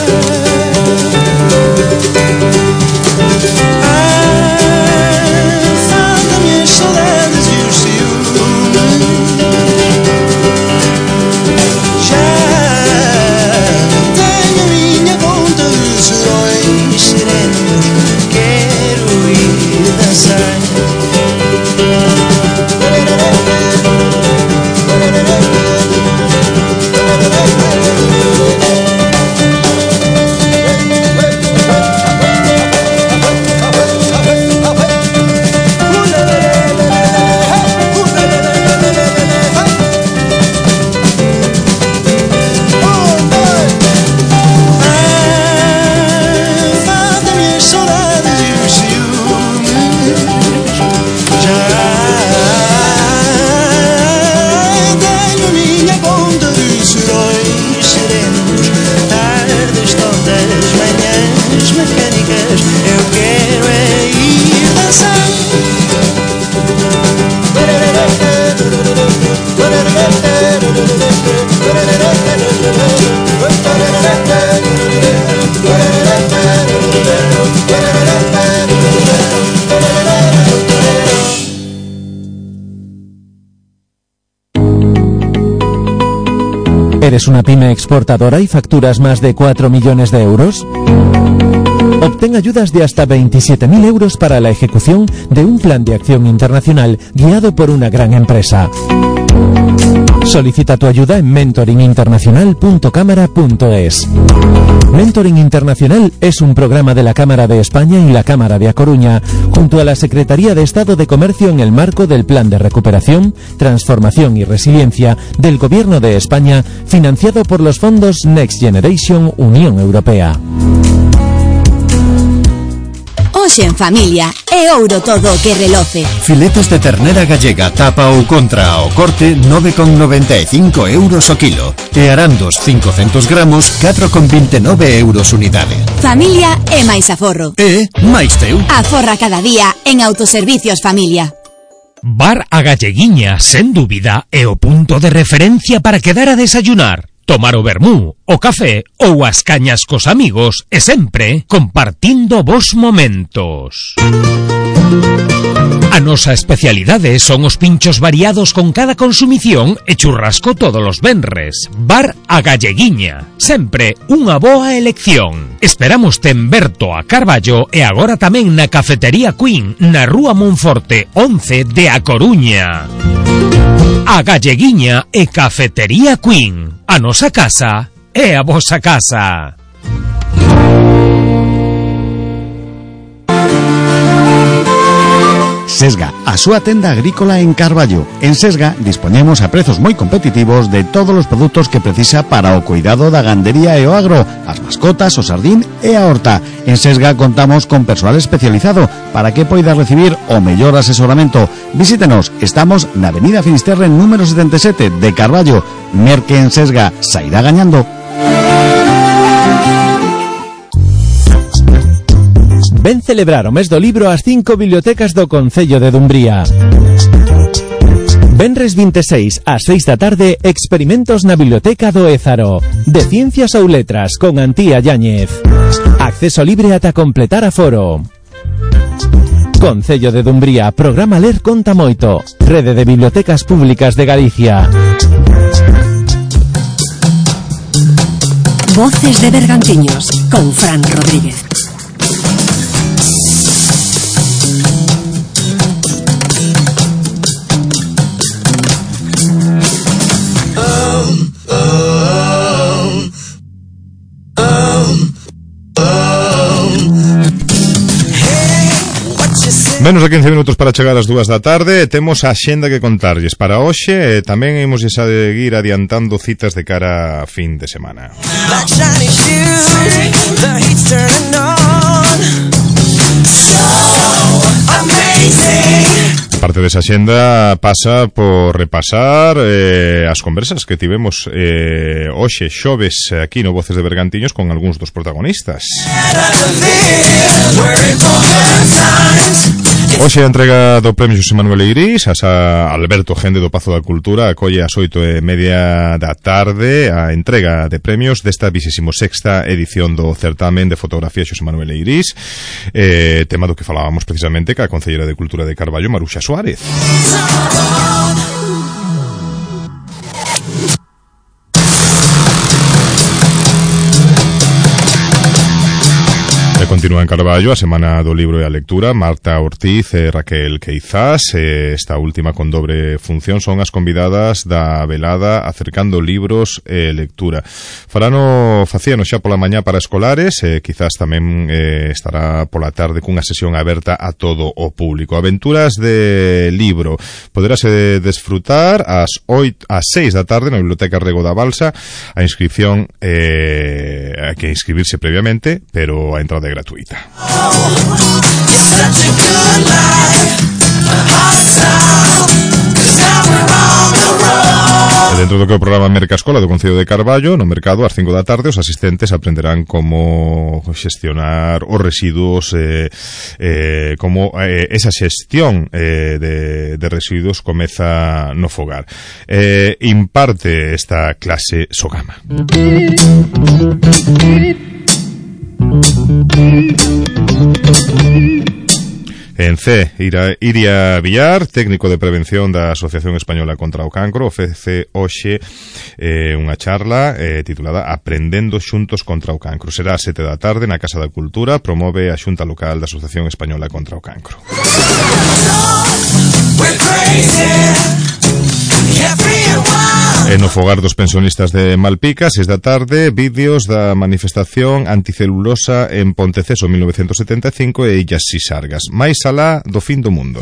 ¿Eres una pyme exportadora y facturas más de 4 millones de euros? Obtén ayudas de hasta 27.000 euros para la ejecución de un plan de acción internacional guiado por una gran empresa. Solicita tu ayuda en mentoringinternacional.cámara.es. Mentoring Internacional es un programa de la Cámara de España y la Cámara de A Coruña, junto a la Secretaría de Estado de Comercio en el marco del Plan de Recuperación, Transformación y Resiliencia del Gobierno de España, financiado por los fondos Next Generation Unión Europea. Hoxe en familia, é ouro todo o que reloce. Filetes de ternera gallega, tapa ou contra ao corte, 9,95 euros o kilo. E arandos, 500 gramos, 4,29 euros unidade. Familia é máis aforro. E máis teu. Aforra cada día en Autoservicios Familia. Bar A Galleguiña, sen dúbida, é o punto de referencia para quedar a desayunar, tomar o vermú, o café ou as cañas cos amigos e sempre compartindo bons momentos. A nosa especialidade son os pinchos variados con cada consumición e churrasco todos os venres. Bar A Galleguiña, sempre unha boa elección. Esperamos en Berto a Carballo e agora tamén na Cafetería Queen, na Rúa Monforte 11 de A Coruña. A Galleguiña e Cafetería Queen. A nosa casa é a vosa casa. Sesga, a súa tenda agrícola en Carballo. En Sesga dispoñemos a prezos moi competitivos de todos os produtos que precisa para o cuidado da gandería e o agro, as mascotas, o sardín e a horta. En Sesga contamos con persoal especializado para que poida recibir o mellor asesoramento. Visítenos, estamos na Avenida Finisterre número 77 de Carballo. Merque en Sesga, sairá gañando. Ven celebrar o mes do libro ás 5 bibliotecas do Concello de Dumbría. Venres 26 ás 6 da tarde, experimentos na Biblioteca do Ézaro, de Ciencias ou Letras, con Antía Yáñez. Acceso libre ata completar aforo. Concello de Dumbría, programa Ler Conta Moito, Rede de Bibliotecas Públicas de Galicia. Voces de Bergantiños, con Fran Rodríguez. Menos de 15 minutos para chegar ás 2 da tarde. Temos a xenda que contarlles para hoxe. Tamén imos a seguir adiantando citas de cara a fin de semana. Parte desa xenda pasa por repasar as conversas que tivemos hoxe xoves aquí no Voces de Bergantiños con algúns dos protagonistas. Hoxe a entrega do Premio Xosé Manuel Eirís a Alberto Gende do Pazo da Cultura acolle ás 8:30 da tarde a entrega de premios desta 26ª edición do certamen de fotografía Xosé Manuel Eirís, tema do que falábamos precisamente ca Concellera de Cultura de Carballo, Maruxa Suárez. Continúa en Carballo a Semana do Libro e a Lectura. Marta Ortiz e Raquel Queizás, esta última con dobre función, son as convidadas da velada Acercando Libros e Lectura. Facíano xa pola mañá para escolares, quizás tamén estará pola tarde cunha sesión aberta a todo o público. Aventuras de libro. Poderase desfrutar ás 6 da tarde na Biblioteca Rego da Balsa. A inscripción hai que inscribirse previamente, pero a entrada é gratuita. E dentro do que o programa Mercascola do Concello de Carballo, no mercado, ás 5 da tarde, os asistentes aprenderán como xestionar os residuos, como esa xestión de residuos comeza no fogar. Imparte esta clase Sogama. En C, Iria Villar, técnico de prevención da Asociación Española contra o Cancro, ofrece hoxe unha charla titulada Aprendendo Xuntos contra o Cancro. Será a 7 da tarde na Casa da Cultura, promove a Xunta Local da Asociación Española contra o Cancro. E no fogar dos pensionistas de Malpica, 6 da tarde, vídeos da manifestación anticelulosa en Ponteceso 1975 e Illas Sisargas. Máis alá do fin do mundo.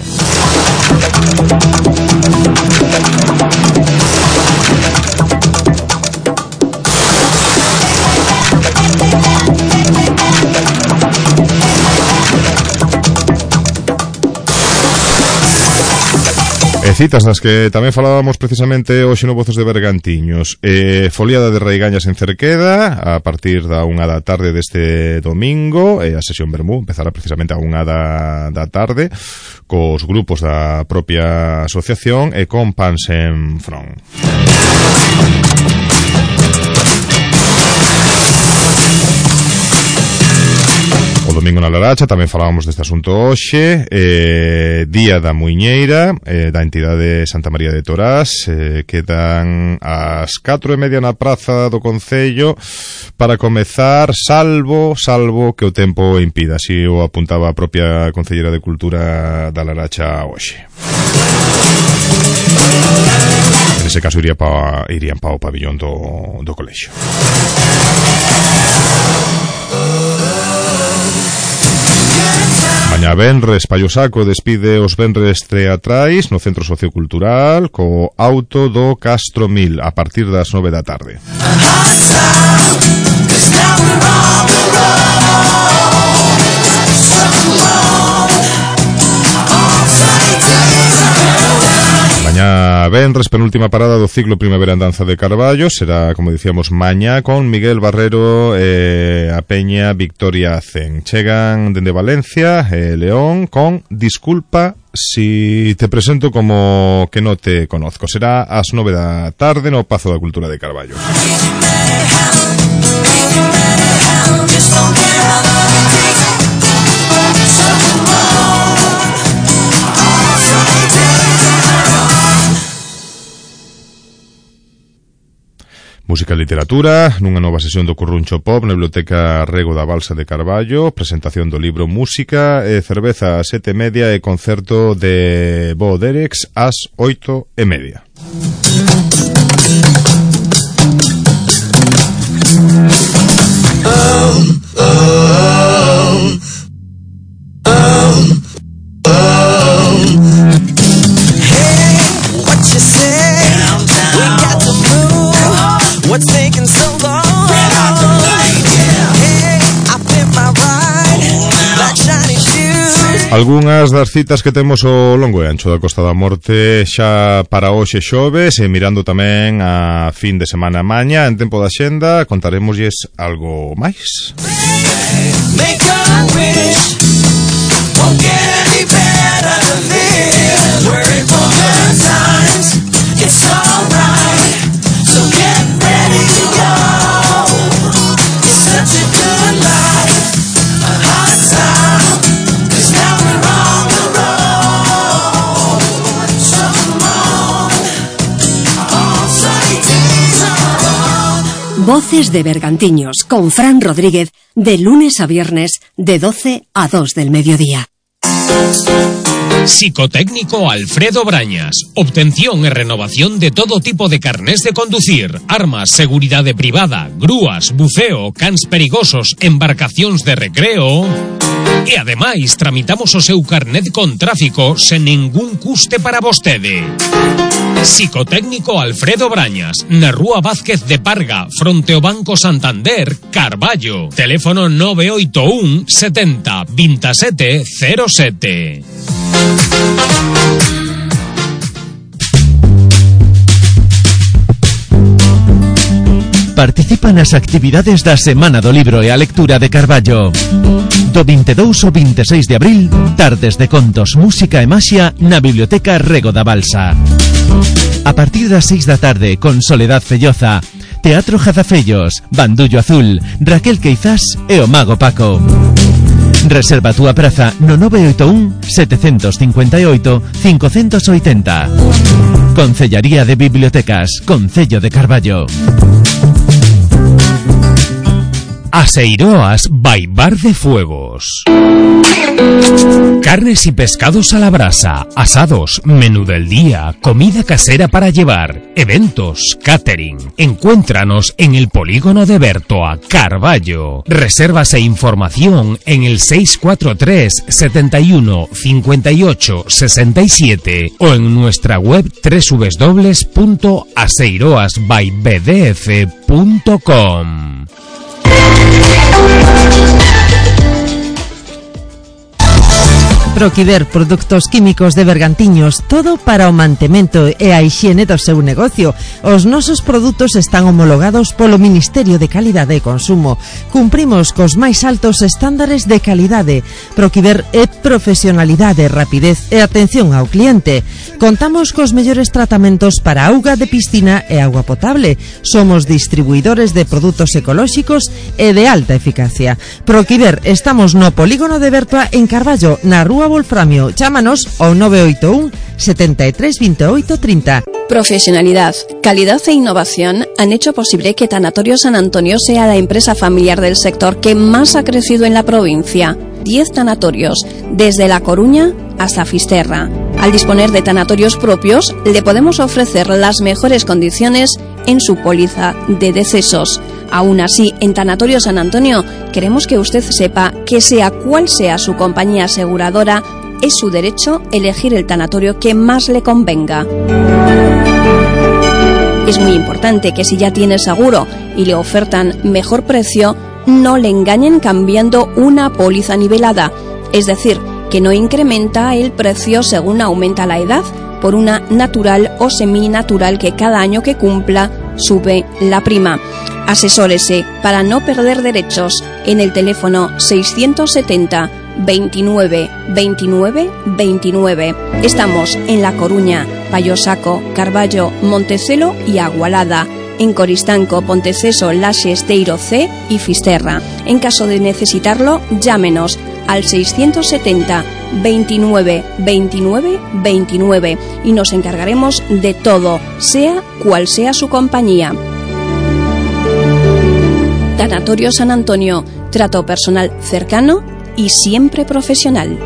E citas nas que tamén falábamos precisamente hoxe no Voces de Bergantiños. Foliada de Raigañas en Cerqueda a partir da 1 da tarde deste domingo, e a sesión Bermú empezará precisamente a 1 da tarde cos grupos da propia asociación e con Pans en Front. O domingo na Laracha tamén falábamos deste asunto hoxe, Día da Muiñeira, da entidade Santa María de Torás, quedan ás 4:30 na praza do Concello para comezar, salvo que o tempo impida, así o apuntaba a propia Concellera de Cultura da Laracha hoxe. En ese caso irían pa o pabillón do colexio. Mañá venres, Pallosaco despide os venres teatrais no Centro Sociocultural co auto do Castro 1000 a partir das 9 da tarde. Mañá venres, penúltima parada do ciclo Primavera en Danza de Carballo, será, como dicíamos, mañá con Miguel Barrero e a Peña Victoria Zen. Chegan dende Valencia e León con Disculpa si te presento como que no te conozco. Será ás 9 da tarde no Pazo da Cultura de Carballo. Música e literatura, nunha nova sesión do Curruncho Pop na Biblioteca Rego da Balsa de Carballo, presentación do libro Música e Cerveza ás 7:30 e concerto de Bo Derex ás 8:30. What's taking so long? Hey, I fit my ride like shiny shoes. Algúnas das citas que temos ao longo e ancho da Costa da Morte xa para hoxe xoves, e mirando tamén a fin de semana mañá en tempo da xenda, contaremosles algo máis. Make a wish, won't get any better than this. Worry for good times, it's alright. So get ready to go. It's such a good life, a hot time. 'Cause now we're on the road. So long, all sunny days are on. Voces de Bergantiños con Fran Rodríguez, de lunes a viernes de 12 a 2 del mediodía. Psicotécnico Alfredo Brañas. Obtención e renovación de todo tipo de carnés de conducir, armas, seguridade privada, grúas, buceo, cans perigosos, embarcacións de recreo. E ademais tramitamos o seu carnet con tráfico sen ningún custe para vostede. Psicotécnico Alfredo Brañas, na Rúa Vázquez de Parga, fronte ao Banco Santander, Carballo. Teléfono 981 70 27 07. Participa nas actividades da Semana do Libro e a Lectura de Carballo. Do 22 ao 26 de abril, tardes de contos, música e maxia na Biblioteca Rego da Balsa. A partir das 6 da tarde, con Soledad Felloza, Teatro Jazafellos, Bandullo Azul, Raquel Queizás e o Mago Paco. Reserva a túa praza no 981 758 580. Concellaría de Bibliotecas, Concello de Carballo. Aseiroas by Bar de Fuegos. Carnes y pescados a la brasa, asados, menú del día, comida casera para llevar, eventos, catering. Encuéntranos en el polígono de Bertoa, Carballo. Reservas e información en el 643 71 58 67 o en nuestra web www.aseiroasbybdf.com. Proquiver, produtos químicos de Bergantiños, todo para o mantemento e a hixiene do seu negocio. Os nosos produtos están homologados polo Ministerio de Calidade e Consumo. Cumprimos cos máis altos estándares de calidade. Proquiver é profesionalidade, rapidez e atención ao cliente. Contamos cos mellores tratamentos para auga de piscina e auga potable. Somos distribuidores de produtos ecolóxicos e de alta eficacia. Proquiver, estamos no polígono de Bertoa en Carballo, na Rúa Wolframio. Chámanos ao 981 73 28 30. Profesionalidad, calidad e innovación han hecho posible que Tanatorio San Antonio sea la empresa familiar del sector que más ha crecido en la provincia. 10 tanatorios, desde La Coruña hasta Fisterra. Al disponer de tanatorios propios, le podemos ofrecer las mejores condiciones en su póliza de decesos. Aún así, en Tanatorio San Antonio, queremos que usted sepa que sea cual sea su compañía aseguradora, es su derecho elegir el tanatorio que más le convenga. Es muy importante que si ya tiene seguro y le ofertan mejor precio, no le engañen cambiando una póliza nivelada, es decir, que no incrementa el precio según aumenta la edad por una natural o seminatural que cada año que cumpla sube la prima. Asesórese para no perder derechos en el teléfono 670 29 29 29. Estamos en La Coruña, Payosaco, Carballo, Montecelo y Agualada. En Coristanco, Ponteceso, Laxe, Esteiro C y Fisterra. En caso de necesitarlo, llámenos al 670 29 29 29 y nos encargaremos de todo, sea cual sea su compañía. Tanatorio San Antonio, trato personal cercano y siempre profesional.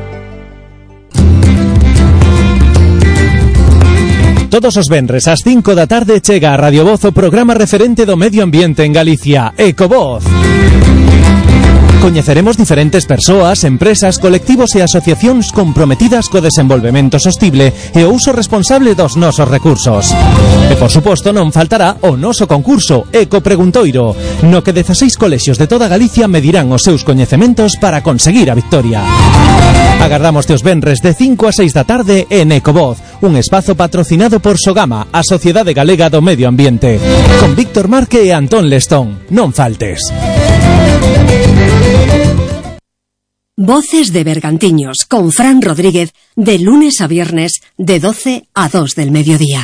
Todos os venres ás 5 da tarde chega a Radio Voz o programa referente do medio ambiente en Galicia, Ecovoz. Coñeceremos diferentes persoas, empresas, colectivos e asociacións comprometidas co desenvolvemento sostible e o uso responsable dos nosos recursos. E, por suposto, non faltará o noso concurso Eco Preguntoiro, no que 16 colexios de toda Galicia medirán os seus coñecementos para conseguir a victoria. Agardámoste os venres de 5 a 6 da tarde en Ecovoz, un espazo patrocinado por Sogama, a Sociedade Galega do Medio Ambiente, con Víctor Marque e Antón Lestón. Non faltes. Voces de Bergantiños con Fran Rodríguez, de lunes a viernes de 12 a 2 del mediodía.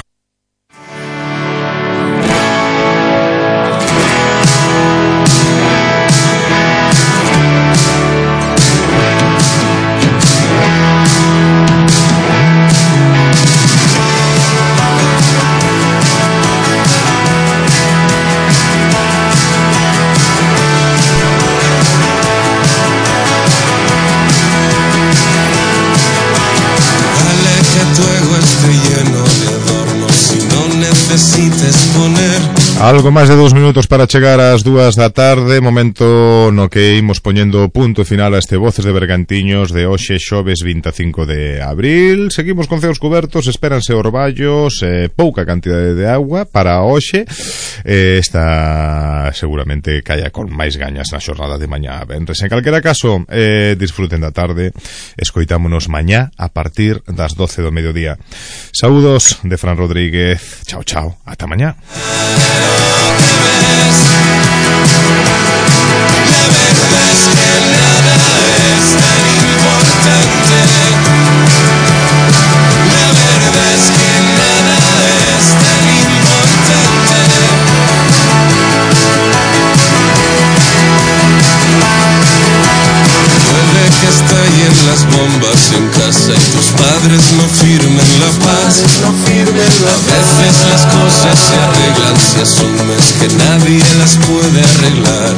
Algo máis de 2 minutos para chegar ás 2 da tarde, momento no que imos poñendo punto final a este Voces de Bergantiños de hoxe, xoves 25 de abril. Seguimos con ceos cubertos, espéranse orballos, pouca cantidade de agua para hoxe. Esta seguramente caia con máis gañas na xornada de mañá venres. En calquera caso, disfruten da tarde, escoitámonos mañá a partir das 12 do mediodía. Saúdos de Fran Rodríguez, chao, chao, ata mañá. Que estallen las bombas en casa y tus padres no firmen la paz. A veces las cosas se arreglan si asumes que nadie las puede arreglar.